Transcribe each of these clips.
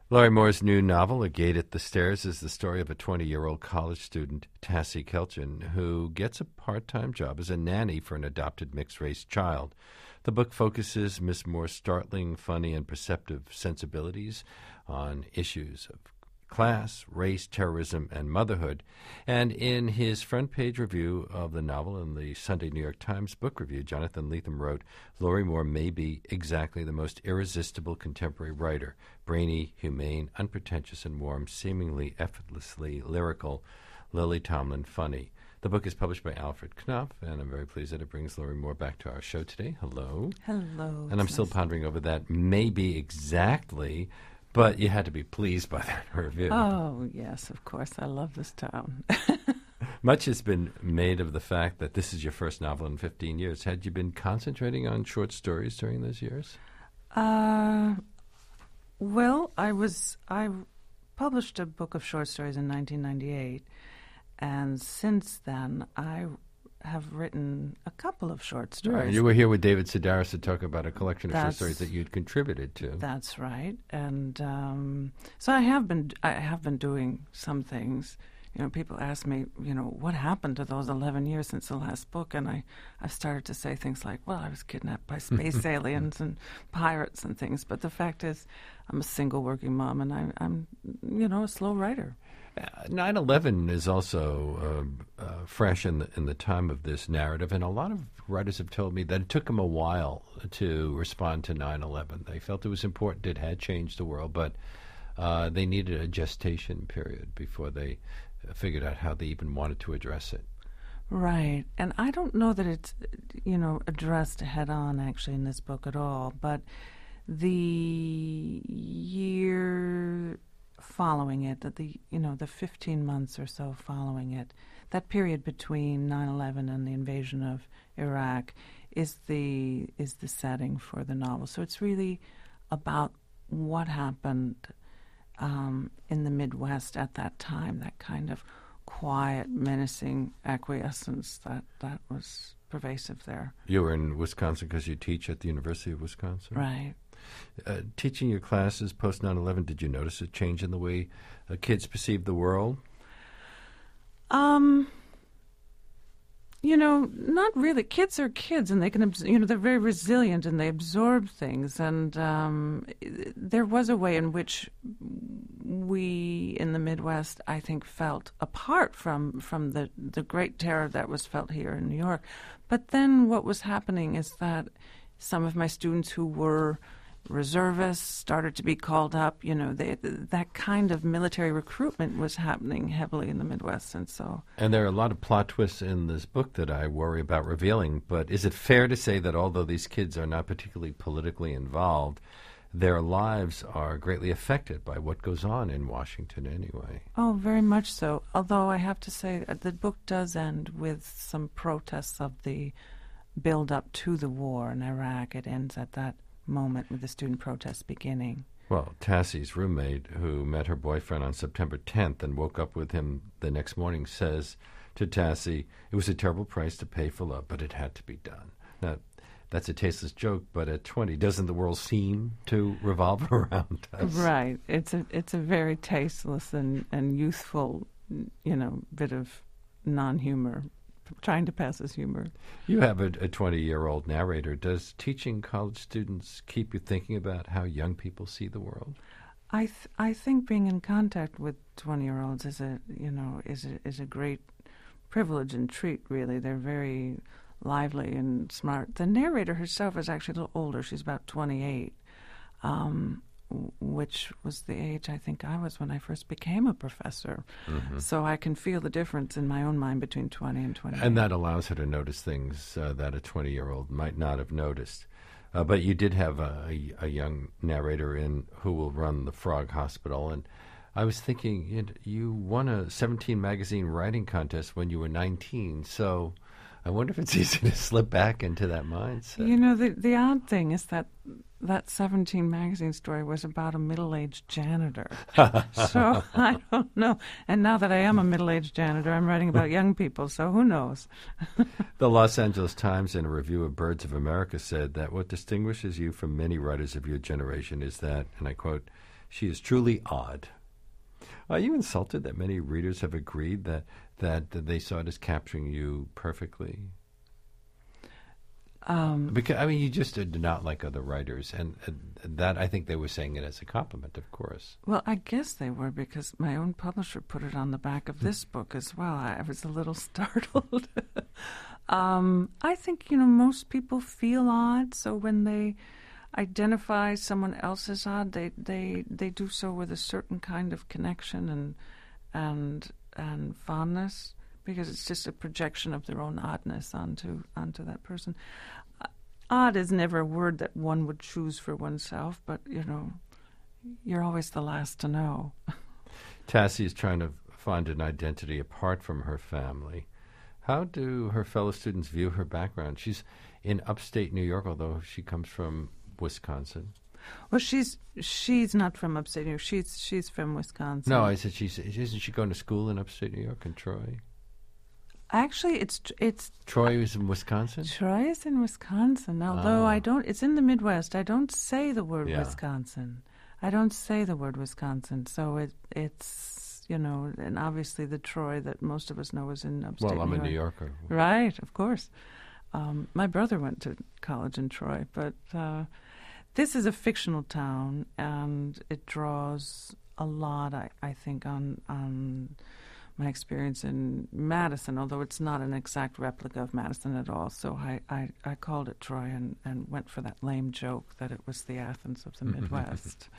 Laurie Moore's new novel, A Gate at the Stairs, is the story of a 20-year-old college student, Tassie Kelchin, who gets a part-time job as a nanny for an adopted mixed-race child. The book focuses Miss Moore's startling, funny, and perceptive sensibilities on issues of class, race, terrorism, and motherhood. And in his front-page review of the novel in the Sunday New York Times Book Review, Jonathan Lethem wrote, Laurie Moore may be exactly the most irresistible contemporary writer, brainy, humane, unpretentious, and warm, seemingly effortlessly lyrical, Lily Tomlin funny. The book is published by Alfred Knopf, and I'm very pleased that it brings Laurie Moore back to our show today. Hello. Hello. And I'm still pondering over that maybe exactly, but you had to be pleased by that review. Oh, yes, of course. I love this town. Much has been made of the fact that this is your first novel in 15 years. Had you been concentrating on short stories during those years? Well, I published a book of short stories in 1998, and since then I have written a couple of short stories. Yeah, you were here with David Sedaris to talk about a collection of short stories that you'd contributed to. That's right, and so I have been doing some things. You know, people ask me, what happened to those 11 years since the last book, and I've started to say things like, well, I was kidnapped by space aliens and pirates and things. But the fact is, I'm a single working mom, and I'm a slow writer. 9/11 is also fresh in the time of this narrative, and a lot of writers have told me that it took them a while to respond to 9/11. They felt it was important; it had changed the world, but they needed a gestation period before they figured out how they even wanted to address it. Right, and I don't know that it's addressed head on actually in this book at all, but the year following it, the 15 months or so following it, that period between 9/11 and the invasion of Iraq is the setting for the novel. So it's really about what happened in the Midwest at that time, that kind of quiet, menacing acquiescence that was pervasive there. You were in Wisconsin because you teach at the University of Wisconsin? Right. Teaching your classes post 9/11, did you notice a change in the way kids perceive the world? Not really. Kids are kids, and they can, they're very resilient, and they absorb things. And there was a way in which we in the Midwest, I think, felt apart from the great terror that was felt here in New York. But then what was happening is that some of my students who were reservists started to be called up. That kind of military recruitment was happening heavily in the Midwest, and there are a lot of plot twists in this book that I worry about revealing. But is it fair to say that although these kids are not particularly politically involved, their lives are greatly affected by what goes on in Washington anyway? Oh, very much so. Although I have to say the book does end with some protests of the build-up to the war in Iraq. It ends at that moment with the student protests beginning. Well, Tassie's roommate, who met her boyfriend on September 10th and woke up with him the next morning, says to Tassie, it was a terrible price to pay for love, but it had to be done. Now, that's a tasteless joke, but at 20, doesn't the world seem to revolve around us? Right. It's a very tasteless and youthful, bit of non-humor, trying to pass as humor. You have a 20-year-old narrator. Does teaching college students keep you thinking about how young people see the world? I think being in contact with 20-year-olds is a great privilege and treat. Really, they're very lively and smart. The narrator herself is actually a little older. She's about 28. Which was the age I think I was when I first became a professor. Mm-hmm. So I can feel the difference in my own mind between 20 and 28. And that allows her to notice things that a 20-year-old might not have noticed. But you did have a young narrator in who will run the Frog Hospital. And I was thinking, you won a 17 magazine writing contest when you were 19. So I wonder if it's easy to slip back into that mindset. The odd thing is that 17 magazine story was about a middle-aged janitor. So I don't know. And now that I am a middle-aged janitor, I'm writing about young people, so who knows? The Los Angeles Times, in a review of Birds of America, said that what distinguishes you from many writers of your generation is that, and I quote, She is truly odd. Are you insulted that many readers have agreed that they saw it as capturing you perfectly? Because I mean, you just did not like other writers, and that I think they were saying it as a compliment, of course. Well, I guess they were, because my own publisher put it on the back of this book as well. I was a little startled. I think, most people feel odd, so when they identify someone else as odd, they do so with a certain kind of connection and fondness, because it's just a projection of their own oddness onto that person. Odd is never a word that one would choose for oneself, but, you're always the last to know. Tassie is trying to find an identity apart from her family. How do her fellow students view her background? She's in upstate New York, although she comes from Wisconsin. Well, she's not from upstate New York. She's from Wisconsin. No, I said isn't she going to school in upstate New York in Troy? Actually, it's Troy is in Wisconsin? Troy is in Wisconsin, although it's in the Midwest. I don't say the word Wisconsin. I don't say the word Wisconsin, so it's, and obviously the Troy that most of us know is in upstate New York. Well, I'm a New Yorker. Right, of course. My brother went to college in Troy, but this is a fictional town, and it draws a lot, I think, on my experience in Madison, although it's not an exact replica of Madison at all. So I called it Troy and went for that lame joke that it was the Athens of the Midwest.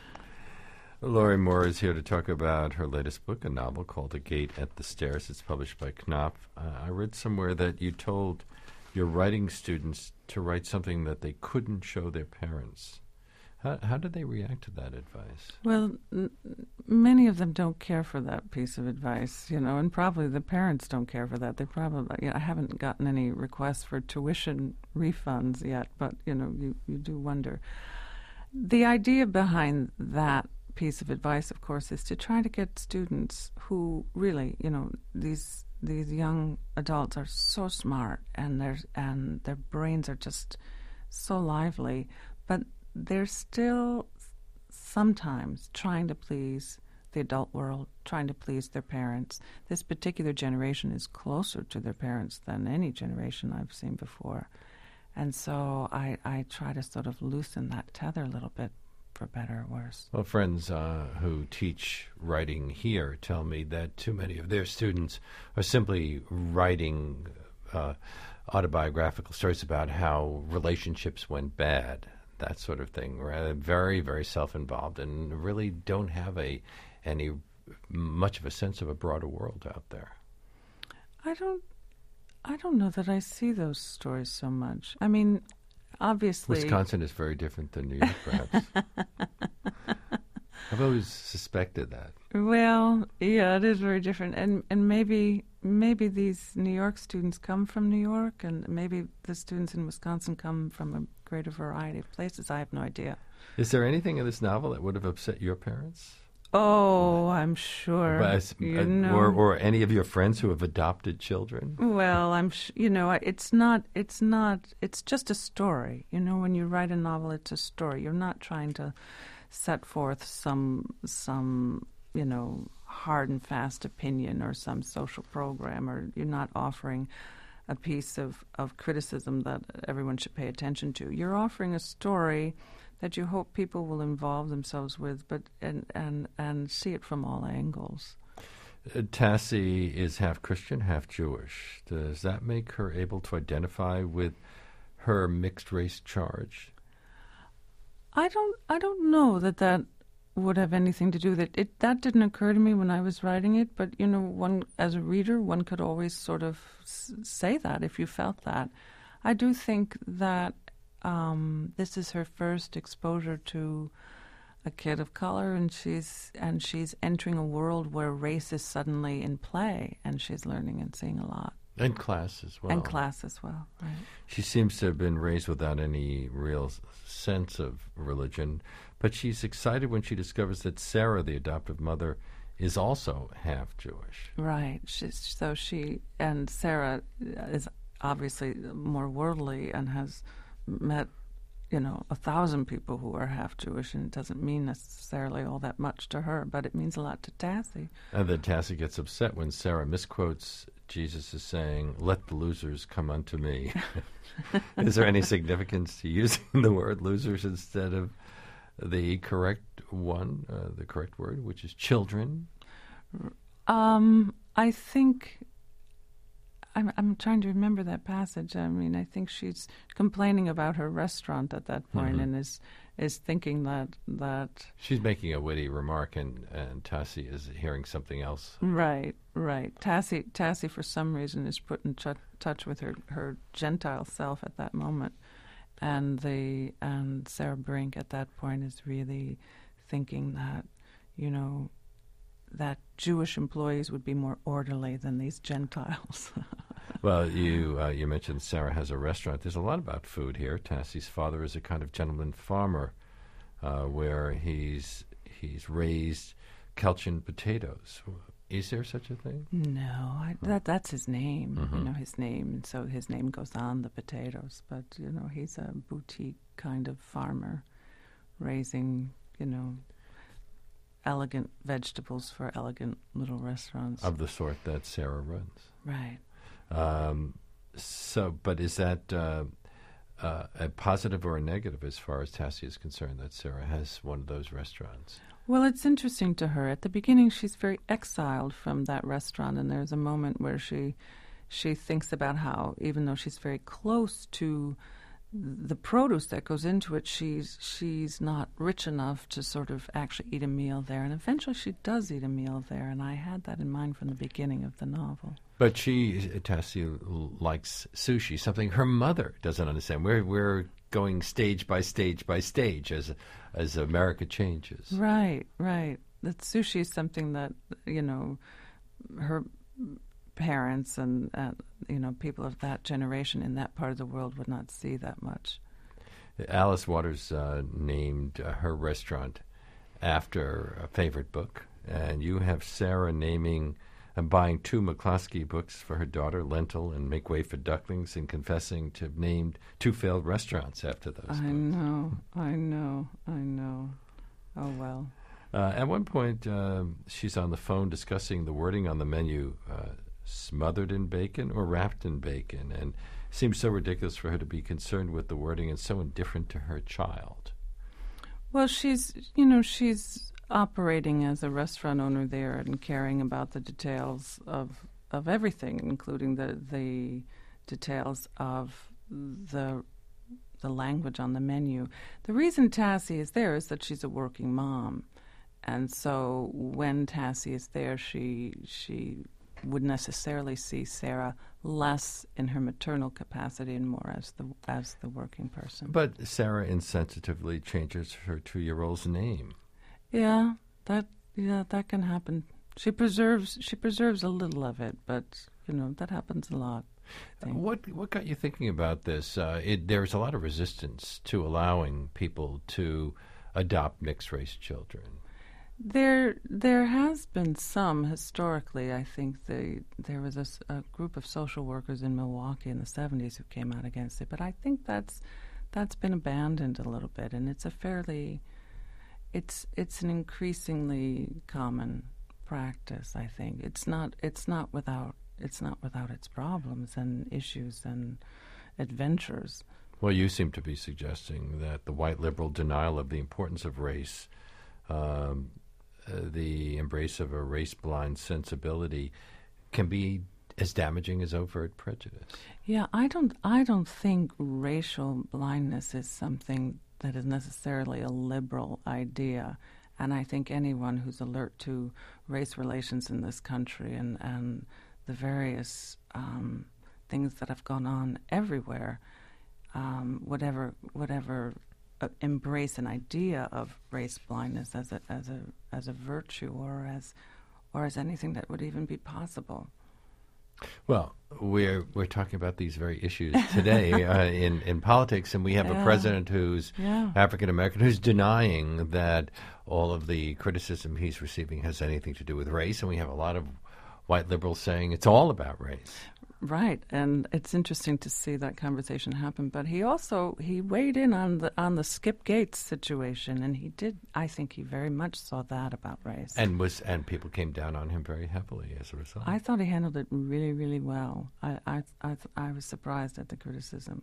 Lori Moore is here to talk about her latest book, a novel called A Gate at the Stairs. It's published by Knopf. I read somewhere that you told your writing students to write something that they couldn't show their parents. How did they react to that advice? Well, many of them don't care for that piece of advice, and probably the parents don't care for that. They probably, I haven't gotten any requests for tuition refunds yet, but, you do wonder. The idea behind that piece of advice, of course, is to try to get students who really, these young adults are so smart and their brains are just so lively, but they're still sometimes trying to please the adult world, trying to please their parents. This particular generation is closer to their parents than any generation I've seen before. And so I try to sort of loosen that tether a little bit, for better or worse. Well, friends who teach writing here tell me that too many of their students are simply writing autobiographical stories about how relationships went bad, that sort of thing. Very, very self-involved, and really don't have any much of a sense of a broader world out there. I don't know that I see those stories so much. I mean, obviously, Wisconsin is very different than New York, perhaps. I've always suspected that. Well, yeah, it is very different, and maybe these New York students come from New York, and maybe the students in Wisconsin come from a greater variety of places. I have no idea. Is there anything in this novel that would have upset your parents? Oh, I'm sure. Or any of your friends who have adopted children? Well, it's just a story. When you write a novel, it's a story. You're not trying to set forth some hard and fast opinion or some social program, or you're not offering a piece of criticism that everyone should pay attention to. You're offering a story that you hope people will involve themselves with, but and see it from all angles. Tassie is half Christian, half Jewish. Does that make her able to identify with her mixed race charge? I don't know that would have anything to do with it. That didn't occur to me when I was writing it, but one as a reader, one could always sort of say that if you felt that. I do think that this is her first exposure to a kid of color, and she's entering a world where race is suddenly in play, and she's learning and seeing a lot. And class as well. Right. She seems to have been raised without any real sense of religion, but she's excited when she discovers that Sarah, the adoptive mother, is also half Jewish. Right. Sarah is obviously more worldly and has met 1,000 people who are half Jewish, and it doesn't mean necessarily all that much to her, but it means a lot to Tassie. And then Tassie gets upset when Sarah misquotes Jesus as saying, "Let the losers come unto me." Is there any significance to using the word losers instead of the correct one, the correct word, which is children? I think I'm trying to remember that passage. I mean, I think she's complaining about her restaurant at that point, and is thinking that she's making a witty remark, and Tassie is hearing something else. Right. Tassie, for some reason, is put in touch with her Gentile self at that moment, and Sarah Brink at that point is really thinking that, that Jewish employees would be more orderly than these Gentiles. Well, you mentioned Sarah has a restaurant. There's a lot about food here. Tassie's father is a kind of gentleman farmer, where he's raised Kelchen potatoes. Is there such a thing? No, that's his name. His name, and so his name goes on the potatoes. But he's a boutique kind of farmer, raising elegant vegetables for elegant little restaurants of the sort that Sarah runs. Right. But is that a positive or a negative as far as Tassie is concerned, that Sarah has one of those restaurants? Well, it's interesting to her. At the beginning, she's very exiled from that restaurant, and there's a moment where she thinks about how, even though she's very close to the produce that goes into it, she's not rich enough to sort of actually eat a meal there. And eventually she does eat a meal there, and I had that in mind from the beginning of the novel. But Tassie likes sushi, something her mother doesn't understand. We're going stage by stage by stage as America changes. Right. That sushi is something that, her parents and people of that generation in that part of the world would not see that much. Alice Waters named her restaurant after a favorite book, and you have Sarah naming and buying 2 McCloskey books for her daughter, Lentil and Make Way for Ducklings, and confessing to have named 2 failed restaurants after those books. I know. Oh, well. At one point, she's on the phone discussing the wording on the menu, smothered in bacon or wrapped in bacon, and it seems so ridiculous for her to be concerned with the wording and so indifferent to her child. Well, she's operating as a restaurant owner there and caring about the details of everything, including the details of the language on the menu. The reason Tassie is there is that she's a working mom, and so when Tassie is there, she would necessarily see Sarah less in her maternal capacity and more as the working person. But Sarah insensitively changes her 2-year-old's name. Yeah, that can happen. She preserves a little of it, but that happens a lot. What got you thinking about this? There's a lot of resistance to allowing people to adopt mixed race children. There has been some historically. I think there was a group of social workers in Milwaukee in the 70s who came out against it, but I think that's been abandoned a little bit, and it's an increasingly common practice. I think it's not without its problems and issues and adventures. Well, you seem to be suggesting that the white liberal denial of the importance of race, the embrace of a race-blind sensibility, can be as damaging as overt prejudice. Yeah, I don't think racial blindness is something that is necessarily a liberal idea, and I think anyone who's alert to race relations in this country and the various things that have gone on everywhere, whatever embrace an idea of race blindness as a virtue or as anything that would even be possible. Well, we're talking about these very issues today in politics, and we have a president who's African American who's denying that all of the criticism he's receiving has anything to do with race, and we have a lot of white liberals saying it's all about race. Right, and it's interesting to see that conversation happen. But he weighed in on the Skip Gates situation, and I think he very much saw that about race. And people came down on him very heavily as a result. I thought he handled it really, really well. I was surprised at the criticism.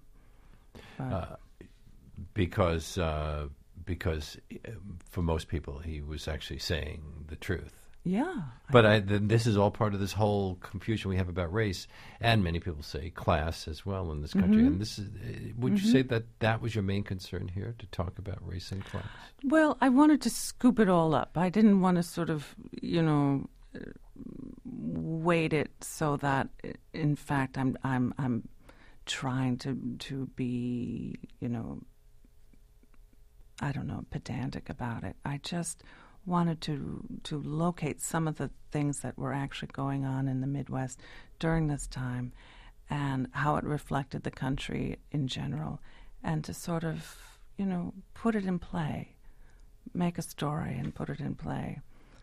Because for most people he was actually saying the truth. Yeah. But this is all part of this whole confusion we have about race, and many people say class as well in this country. And this is, would you say that was your main concern here, to talk about race and class? Well, I wanted to scoop it all up. I didn't want to sort of, weight it so that, in fact, I'm trying to be, I don't know, pedantic about it. I just wanted to locate some of the things that were actually going on in the Midwest during this time and how it reflected the country in general, and to sort of, put it in play, make a story and put it in play.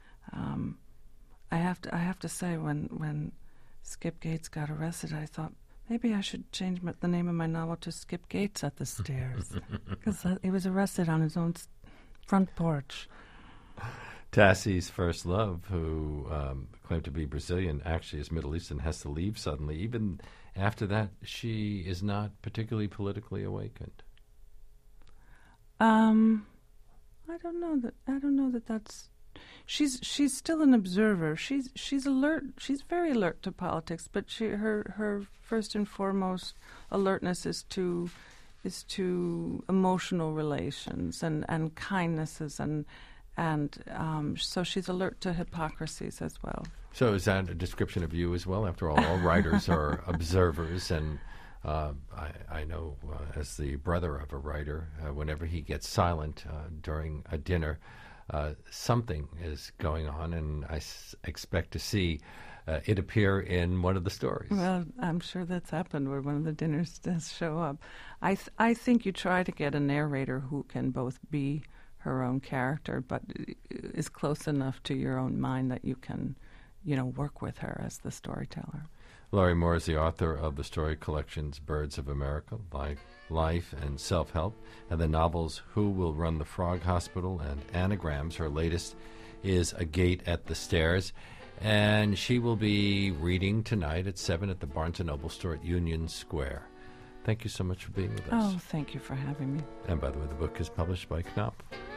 I have to say, when Skip Gates got arrested, I thought maybe I should change the name of my novel to Skip Gates at the Stairs, because he was arrested on his own front porch. Tassie's first love, who claimed to be Brazilian, actually is Middle Eastern, has to leave suddenly. Even after that, she is not particularly politically awakened. I don't know that that's. She's still an observer. She's alert. She's very alert to politics, but her first and foremost alertness is to emotional relations and kindnesses and so she's alert to hypocrisies as well. So is that a description of you as well? After all writers are observers, and I know as the brother of a writer, whenever he gets silent during a dinner, something is going on, and I expect to see it appear in one of the stories. Well, I'm sure that's happened where one of the dinners does show up. I think you try to get a narrator who can both be her own character, but is close enough to your own mind that you can, work with her as the storyteller. Laurie Moore is the author of the story collections Birds of America, Life and Self-Help, and the novels Who Will Run the Frog Hospital and Anagrams. Her latest is A Gate at the Stairs, and she will be reading tonight at 7 at the Barnes & Noble store at Union Square. Thank you so much for being with us. Oh, thank you for having me. And by the way, the book is published by Knopf.